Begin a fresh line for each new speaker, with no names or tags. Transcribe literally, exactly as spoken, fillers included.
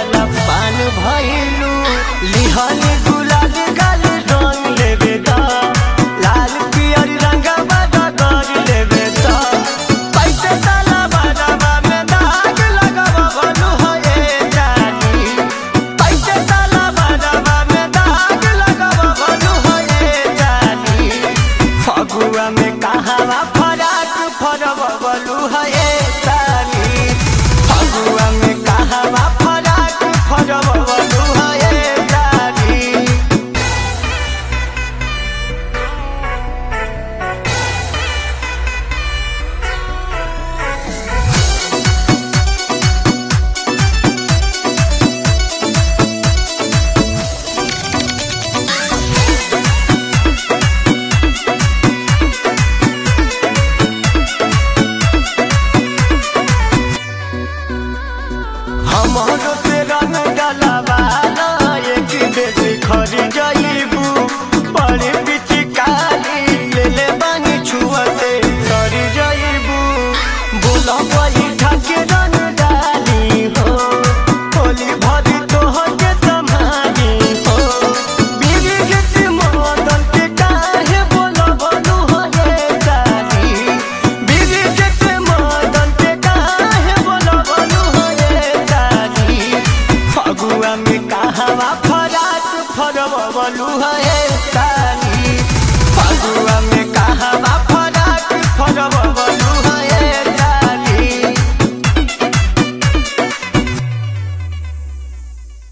वाला पान भइलू लिहन गुलाल गाल रंग लेबे दा लाल पियर रंगवा डगर लेबे दा पैसे ताला बाजावा में दाग लगावलू है जानी पैसे ताला बाजावा में दाग लगावलू है जानी फगुआ में कहावा फराक फरवलू है जानी फगुआ में कहावा फराक फरवलू है जानी। हमारो से रंग डलवाला एक बेच खरी जाइबू बड़े पिचकारी ले ले बानी छुअते सरी जाइबू बोला वही ठाके रंग डाली हो होली भरी तोहर के समानी हो बीवी गीत मदन के काहे बोला बनू है जानी बीवी गीत मदन के काहे बोला बनू है जानी फगुआ में कहावा फराक फरवलू है।